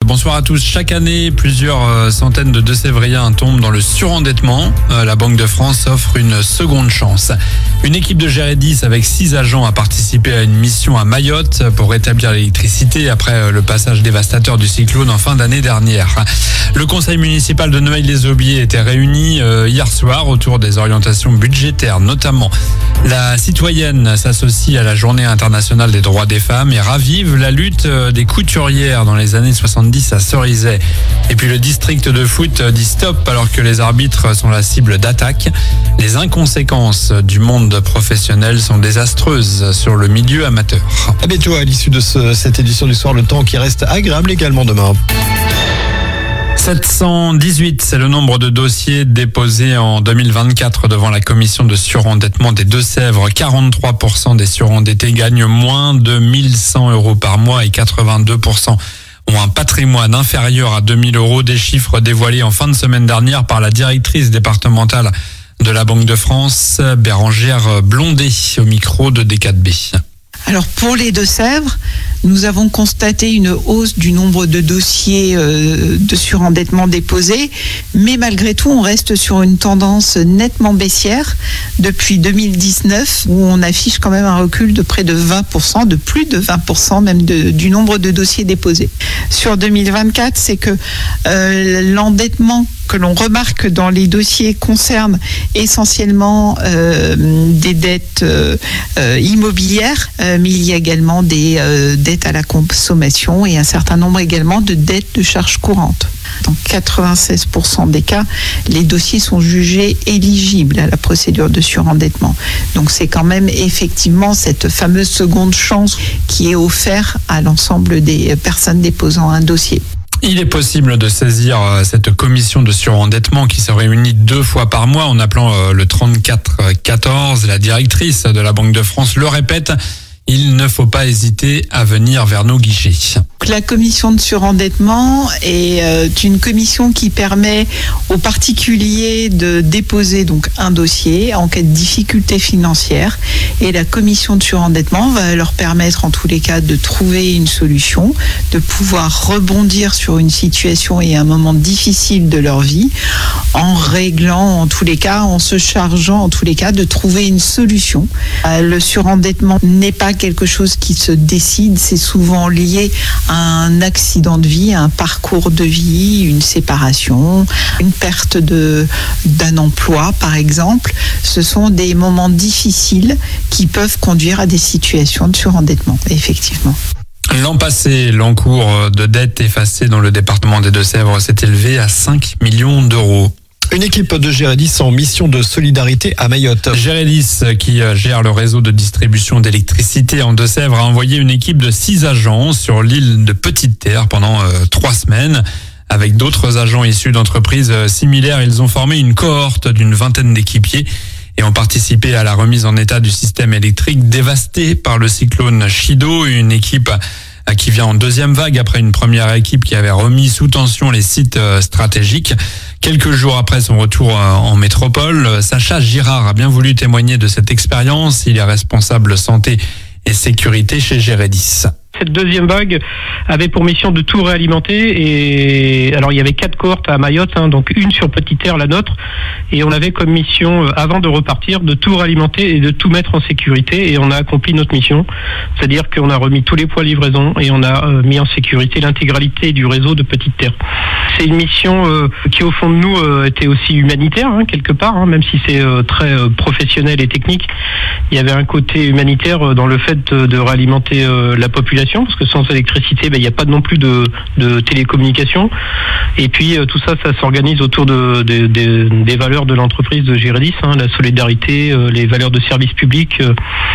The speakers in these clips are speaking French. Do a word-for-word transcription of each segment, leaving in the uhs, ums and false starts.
bonsoir à tous. Chaque année, plusieurs centaines de Deux-Sévriens tombent dans le surendettement. La Banque de France offre une seconde chance. Une équipe de Géredis avec six agents a participé à une mission à Mayotte pour rétablir l'électricité après le passage dévastateur du cyclone en fin d'année dernière. Le conseil municipal de Noailles-les-Aubiers était réuni hier soir autour des orientations budgétaires, notamment. La citoyenne s'associe à la Journée internationale des droits des femmes et ravive la lutte des couturières dans les années soixante-dix à Cerizay. Et puis le district de foot dit stop alors que les arbitres sont la cible d'attaques. Les inconséquences du monde professionnel sont désastreuses sur le milieu amateur. À bientôt à l'issue de ce, cette édition du soir, le temps qui reste agréable également demain. sept cent dix-huit, c'est le nombre de dossiers déposés en deux mille vingt-quatre devant la commission de surendettement des Deux-Sèvres. quarante-trois pour cent des surendettés gagnent moins de mille cent euros par mois et quatre-vingt-deux pour cent ont un patrimoine inférieur à deux mille euros. Des chiffres dévoilés en fin de semaine dernière par la directrice départementale de la Banque de France, Bérangère Blondet, au micro de D quatre B. Alors pour les Deux-Sèvres, nous avons constaté une hausse du nombre de dossiers euh, de surendettement déposés, mais malgré tout, on reste sur une tendance nettement baissière depuis deux mille dix-neuf, où on affiche quand même un recul de près de vingt pour cent, de plus de vingt pour cent même de, du nombre de dossiers déposés. Sur deux mille vingt-quatre, c'est que euh, l'endettement que l'on remarque dans les dossiers concerne essentiellement euh, des dettes euh, euh, immobilières, euh, mais il y a également des euh, dettes à la consommation et un certain nombre également de dettes de charges courantes. Dans quatre-vingt-seize pour cent des cas, les dossiers sont jugés éligibles à la procédure de surendettement. Donc c'est quand même effectivement cette fameuse seconde chance qui est offerte à l'ensemble des personnes déposant un dossier. Il est possible de saisir cette commission de surendettement qui se réunit deux fois par mois en appelant le trente-quatre quatorze. La directrice de la Banque de France le répète, il ne faut pas hésiter à venir vers nos guichets. La commission de surendettement est une commission qui permet aux particuliers de déposer donc un dossier en cas de difficulté financière, et la commission de surendettement va leur permettre en tous les cas de trouver une solution, de pouvoir rebondir sur une situation et un moment difficile de leur vie en réglant en tous les cas, en se chargeant en tous les cas de trouver une solution. Le surendettement n'est pas quelque chose qui se décide, c'est souvent lié à un accident de vie, un parcours de vie, une séparation, une perte de, d'un emploi par exemple. Ce sont des moments difficiles qui peuvent conduire à des situations de surendettement, effectivement. L'an passé, l'encours de dette effacée dans le département des Deux-Sèvres s'est élevé à cinq millions d'euros. Une équipe de Géredis en mission de solidarité à Mayotte. Géredis, qui gère le réseau de distribution d'électricité en Deux-Sèvres, a envoyé une équipe de six agents sur l'île de Petite-Terre pendant euh, trois semaines. Avec d'autres agents issus d'entreprises similaires, ils ont formé une cohorte d'une vingtaine d'équipiers et ont participé à la remise en état du système électrique dévasté par le cyclone Chido. Une équipe qui vient en deuxième vague après une première équipe qui avait remis sous tension les sites stratégiques. Quelques jours après son retour en métropole, Sacha Girard a bien voulu témoigner de cette expérience. Il est responsable santé et sécurité chez Géredis. Cette deuxième vague avait pour mission de tout réalimenter, et alors il y avait quatre cohortes à Mayotte, hein, donc une sur Petite-Terre, la nôtre, et on avait comme mission, avant de repartir, de tout réalimenter et de tout mettre en sécurité, et on a accompli notre mission, c'est-à-dire qu'on a remis tous les points livraison et on a euh, mis en sécurité l'intégralité du réseau de Petite-Terre. C'est une mission euh, qui au fond de nous euh, était aussi humanitaire, hein, quelque part, hein, même si c'est euh, très euh, professionnel et technique. Il y avait un côté humanitaire euh, dans le fait de, de réalimenter euh, la population, parce que sans électricité, ben, il n'y a pas non plus de, de télécommunication. Et puis euh, tout ça, ça s'organise autour de, de, de, des valeurs de l'entreprise de Géredis, hein, la solidarité, euh, les valeurs de service public. Euh,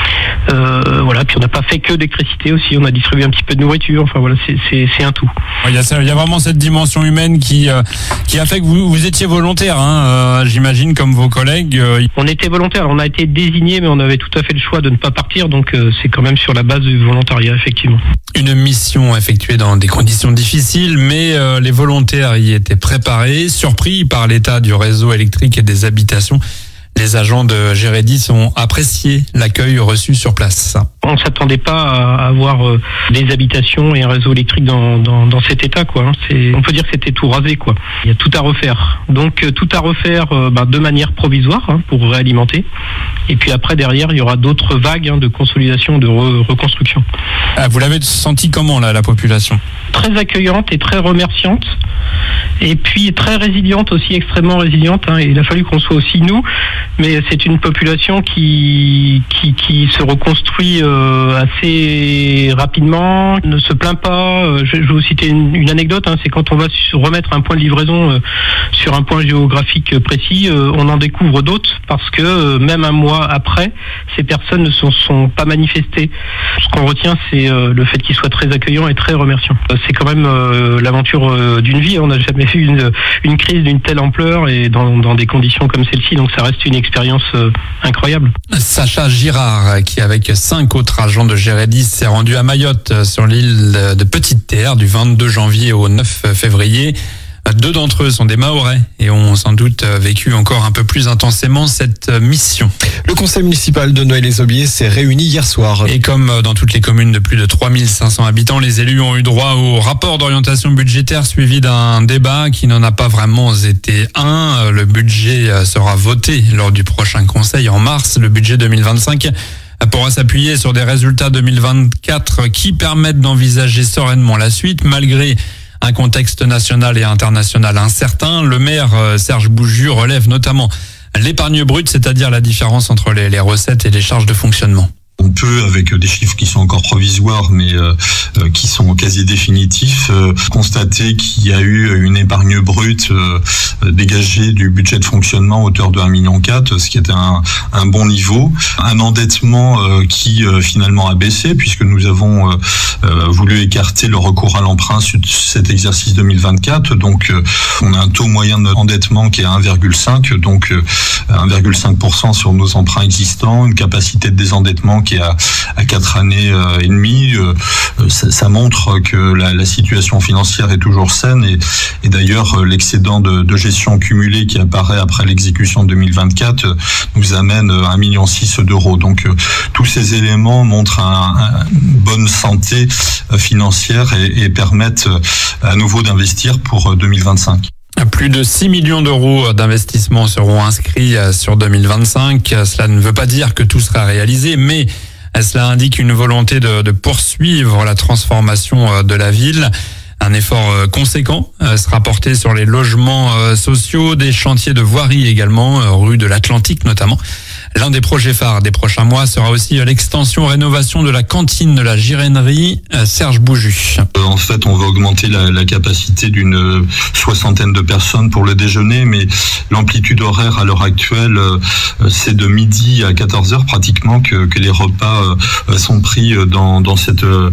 euh, voilà. Puis on n'a pas fait que d'électricité aussi, on a distribué un petit peu de nourriture. Enfin voilà, c'est, c'est, c'est un tout. Il y a, il y a vraiment cette dimension humaine qui, euh, qui a fait que vous, vous étiez volontaire, hein, euh, j'imagine, comme vos collègues. Euh... On était volontaire, on a été désignés, mais on avait tout à fait le choix de ne pas partir, donc euh, c'est quand même sur la base du volontariat, effectivement. Une mission effectuée dans des conditions difficiles, mais euh, les volontaires y étaient préparés. Surpris par l'état du réseau électrique et des habitations, Les agents de Gérédis ont apprécié l'accueil reçu sur place. On ne s'attendait pas à avoir euh, des habitations et un réseau électrique dans, dans, dans cet état, quoi. Hein. C'est, on peut dire que c'était tout rasé, quoi. Il y a tout à refaire. Donc euh, tout à refaire euh, bah, de manière provisoire hein, pour réalimenter. Et puis après, derrière, il y aura d'autres vagues hein, de consolidation, de re- reconstruction. Ah, vous l'avez senti comment, là, la population ? Très accueillante et très remerciante. Et puis très résiliente aussi, extrêmement résiliente. Hein. Il a fallu qu'on soit aussi nous. Mais c'est une population qui, qui, qui se reconstruit euh, assez rapidement, ne se plaint pas. Je, je vais vous citer une, une anecdote, hein, c'est quand on va remettre un point de livraison euh, sur un point géographique précis, euh, on en découvre d'autres parce que euh, même un mois après, ces personnes ne se sont, sont pas manifestées. Ce qu'on retient, c'est euh, le fait qu'ils soient très accueillants et très remerciants. C'est quand même euh, l'aventure euh, d'une vie. On n'a jamais vu une, une crise d'une telle ampleur et dans, dans des conditions comme celle-ci, donc ça reste une expérience euh, incroyable. Sacha Girard, qui avec cinq autres agents de Gérédis s'est rendu à Mayotte sur l'île de Petite-Terre du vingt-deux janvier au neuf février. Deux d'entre eux sont des Mahorais et ont sans doute vécu encore un peu plus intensément cette mission. Le conseil municipal de Noël-les-Aubiers s'est réuni hier soir. Et comme dans toutes les communes de plus de trois mille cinq cents habitants, les élus ont eu droit au rapport d'orientation budgétaire suivi d'un débat qui n'en a pas vraiment été un. Le budget sera voté lors du prochain conseil en mars. Le budget deux mille vingt-cinq pourra s'appuyer sur des résultats deux mille vingt-quatre qui permettent d'envisager sereinement la suite malgré un contexte national et international incertain. Le maire Serge Bouju relève notamment l'épargne brute, c'est-à-dire la différence entre les, les recettes et les charges de fonctionnement. On peut, avec des chiffres qui sont encore provisoires, mais euh, qui sont quasi définitifs, euh, constater qu'il y a eu une épargne brute euh, dégagée du budget de fonctionnement à hauteur de un virgule quatre million, ce qui est un, un bon niveau. Un endettement euh, qui euh, finalement a baissé, puisque nous avons euh, euh, voulu écarter le recours à l'emprunt sur cet exercice deux mille vingt-quatre. Donc, euh, on a un taux moyen d'endettement qui est à un virgule cinq, donc euh, un virgule cinq pour cent sur nos emprunts existants, une capacité de désendettement qui est à, à quatre années euh, et demie. Euh, ça, ça montre que la, la situation financière est toujours saine et, et d'ailleurs l'excédent de, de gestion cumulé qui apparaît après l'exécution de deux mille vingt-quatre euh, nous amène à un virgule six million d'euros. Donc euh, tous ces éléments montrent un, un, une bonne santé euh, financière et, et permettent euh, à nouveau d'investir pour euh, deux mille vingt-cinq. Plus de six millions d'euros d'investissements seront inscrits sur deux mille vingt-cinq. Cela ne veut pas dire que tout sera réalisé, mais cela indique une volonté de, de poursuivre la transformation de la ville. Un effort conséquent sera porté sur les logements sociaux, des chantiers de voirie également, rue de l'Atlantique notamment. L'un des projets phares des prochains mois sera aussi l'extension rénovation de la cantine de la Girennerie. Serge Bouju. En fait, on va augmenter la, la capacité d'une soixantaine de personnes pour le déjeuner, mais l'amplitude horaire à l'heure actuelle, c'est de midi à quatorze heures pratiquement que, que les repas sont pris dans, dans cette euh,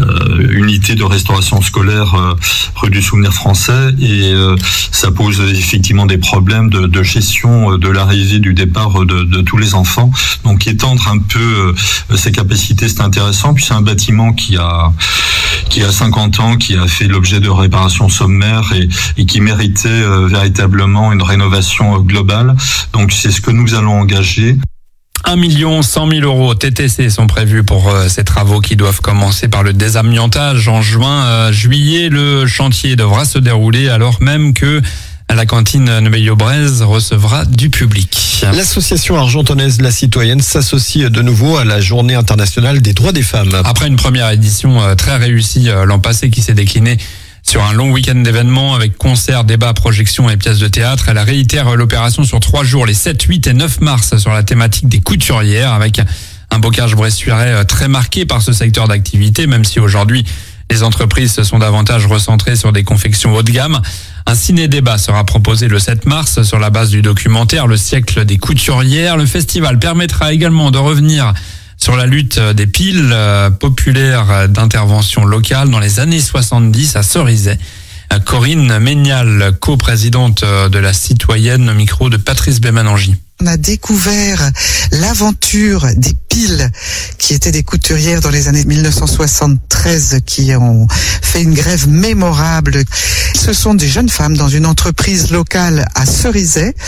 unité de restauration scolaire euh, rue du Souvenir Français, et euh, ça pose effectivement des problèmes de, de gestion de l'arrivée, du départ de, de tous les enfants. Donc étendre un peu euh, ses capacités, c'est intéressant. Puis c'est un bâtiment qui a qui a cinquante ans, qui a fait l'objet de réparations sommaires et, et qui méritait euh, véritablement une rénovation euh, globale. Donc c'est ce que nous allons engager. un million cent mille euros T T C sont prévus pour euh, ces travaux qui doivent commencer par le désamiantage en juin. Euh, juillet, le chantier devra se dérouler alors même que la cantine Neuilly-au-Brez recevra du public. L'association argentonnaise La Citoyenne s'associe de nouveau à la Journée internationale des droits des femmes. Après une première édition très réussie l'an passé qui s'est déclinée sur un long week-end d'événements avec concerts, débats, projections et pièces de théâtre, elle réitère l'opération sur trois jours, les sept, huit et neuf mars, sur la thématique des couturières, avec un bocage bressuirais très marqué par ce secteur d'activité, même si aujourd'hui les entreprises se sont davantage recentrées sur des confections haut de gamme. Un ciné-débat sera proposé le sept mars sur la base du documentaire Le siècle des couturières. Le festival permettra également de revenir sur la lutte des piles populaires d'intervention locale dans les années soixante-dix à Cerizay. Corinne Ménial, coprésidente de La Citoyenne, au micro de Patrice Bémanangi. On a découvert l'aventure des piles qui étaient des couturières dans les années mille neuf cent soixante-treize qui ont fait une grève mémorable. Ce sont des jeunes femmes dans une entreprise locale à Cerizay,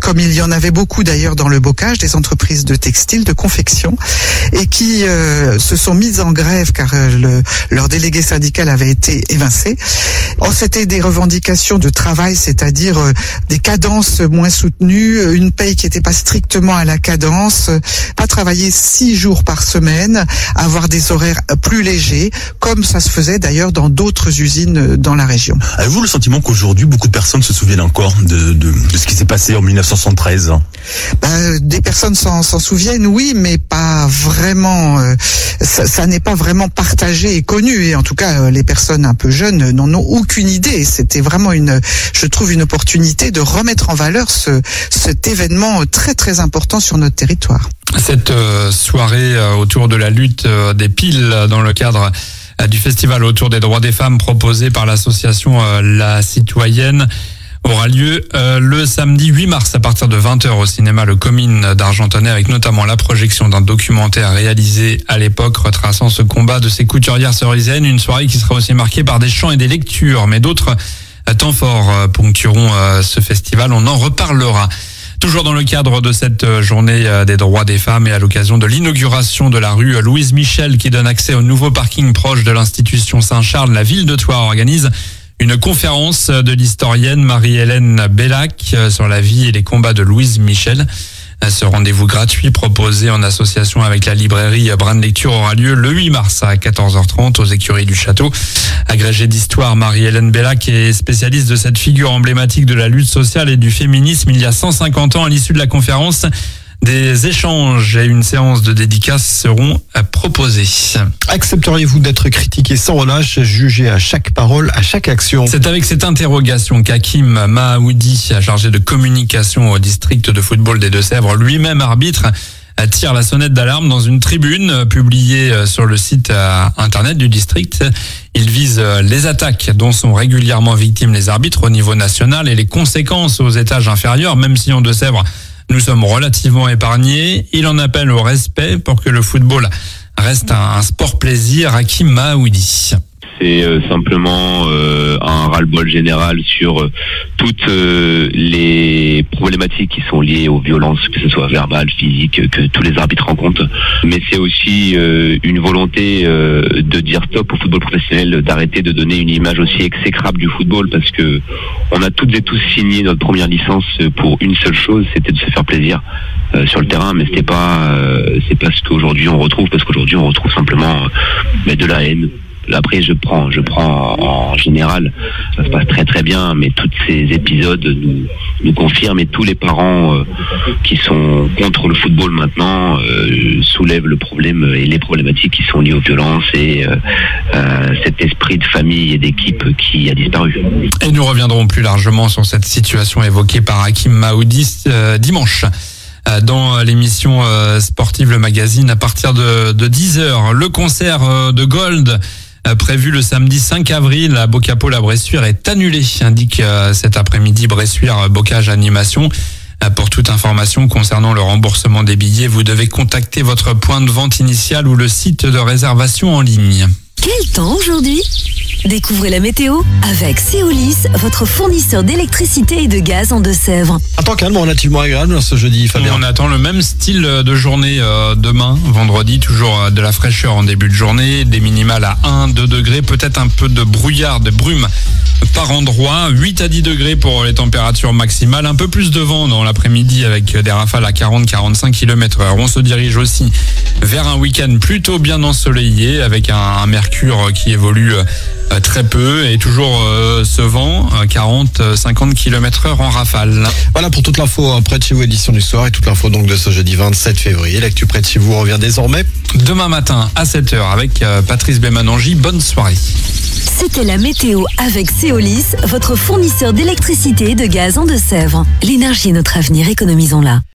comme il y en avait beaucoup d'ailleurs dans le bocage, des entreprises de textile, de confection, et qui euh, se sont mises en grève car euh, le, leur délégué syndical avait été évincé. Or, c'était des revendications de travail, c'est-à-dire euh, des cadences moins soutenues, une paye qui n'était pas strictement à la cadence, pas travailler six jours par semaine, avoir des horaires plus légers, comme ça se faisait d'ailleurs dans d'autres usines dans la région. Avez-vous le sentiment qu'aujourd'hui, beaucoup de personnes se souviennent encore de, de, de ce qui s'est passé en mille neuf cent soixante-treize? Ben, des personnes s'en, s'en souviennent, oui, mais pas vraiment. Euh, ça, ça n'est pas vraiment partagé et connu. Et en tout cas, les personnes un peu jeunes n'en ont aucune idée. C'était vraiment une, je trouve, une opportunité de remettre en valeur ce, cet événement très très important sur notre territoire. Cette euh, soirée euh, autour de la lutte euh, des piles dans le cadre euh, du festival autour des droits des femmes proposé par l'association euh, La Citoyenne aura lieu euh, le samedi huit mars à partir de vingt heures au cinéma Le Comine d'Argentonais, avec notamment la projection d'un documentaire réalisé à l'époque retraçant ce combat de ces couturières cerisiennes. Une soirée qui sera aussi marquée par des chants et des lectures, mais d'autres euh, temps forts euh, ponctueront euh, ce festival. On en reparlera. Toujours dans le cadre de cette journée des droits des femmes et à l'occasion de l'inauguration de la rue Louise Michel qui donne accès au nouveau parking proche de l'institution Saint-Charles, la ville de Thouars organise une conférence de l'historienne Marie-Hélène Bellac sur la vie et les combats de Louise Michel. Ce rendez-vous gratuit proposé en association avec la librairie Brin de Lecture aura lieu le huit mars à quatorze heures trente aux écuries du château. Agrégée d'histoire, Marie-Hélène Bellac est spécialiste de cette figure emblématique de la lutte sociale et du féminisme il y a cent cinquante ans. À l'issue de la conférence, des échanges et une séance de dédicaces seront proposés. Accepteriez-vous d'être critiqué sans relâche, jugé à chaque parole, à chaque action? C'est avec cette interrogation qu'Hakim Mahaoudi, chargé de communication au district de football des Deux-Sèvres, lui-même arbitre, tire la sonnette d'alarme dans une tribune publiée sur le site internet du district. Il vise les attaques dont sont régulièrement victimes les arbitres au niveau national et les conséquences aux étages inférieurs, même si en Deux-Sèvres, nous sommes relativement épargnés. Il en appelle au respect pour que le football reste un sport plaisir. Hakim Mahaoudi. C'est euh, simplement euh, un ras-le-bol général sur euh, toutes euh, les problématiques qui sont liées aux violences, que ce soit verbales, physiques, que tous les arbitres rencontrent. Mais c'est aussi euh, une volonté euh, de dire stop au football professionnel, d'arrêter de donner une image aussi exécrable du football, parce que on a toutes et tous signé notre première licence pour une seule chose, c'était de se faire plaisir euh, sur le terrain, mais c'était pas euh, c'est pas ce qu'aujourd'hui on retrouve, parce qu'aujourd'hui on retrouve simplement euh, de la haine. Après, je prends, je prends en général, ça se passe très très bien, mais tous ces épisodes nous, nous confirment, et tous les parents euh, qui sont contre le football maintenant euh, soulèvent le problème et les problématiques qui sont liées aux violences et euh, euh, cet esprit de famille et d'équipe qui a disparu. Et nous reviendrons plus largement sur cette situation évoquée par Hakim Mahaoudi euh, dimanche. Dans l'émission sportive Le Magazine à partir de, de dix heures. Le concert de Gold prévu le samedi cinq avril à Bocapol-la-Bressuire est annulé, indique cet après-midi Bressuire Bocage Animation. Pour toute information concernant le remboursement des billets, vous devez contacter votre point de vente initial ou le site de réservation en ligne. Quel temps aujourd'hui ? Découvrez la météo avec Céolis, votre fournisseur d'électricité et de gaz en Deux-Sèvres. Un temps calme, relativement agréable ce jeudi, Fabien. On attend le même style de journée euh, demain, vendredi, toujours de la fraîcheur en début de journée, des minimales à un à deux degrés, peut-être un peu de brouillard, de brume par endroit, huit à dix degrés pour les températures maximales, un peu plus de vent dans l'après-midi avec des rafales à quarante à quarante-cinq kilomètres heure. On se dirige aussi vers un week-end plutôt bien ensoleillé avec un, un mercure qui évolue euh, très peu et toujours euh, ce vent, quarante à cinquante kilomètres heure en rafale. Voilà pour toute l'info près de chez vous, édition du soir, et toute l'info donc de ce jeudi vingt-sept février. L'actu près de chez vous revient désormais demain matin à sept heures avec euh, Patrice Bémanangi. Bonne soirée. C'était la météo avec Céolis, votre fournisseur d'électricité et de gaz en Deux-Sèvres. L'énergie est notre avenir, économisons-la.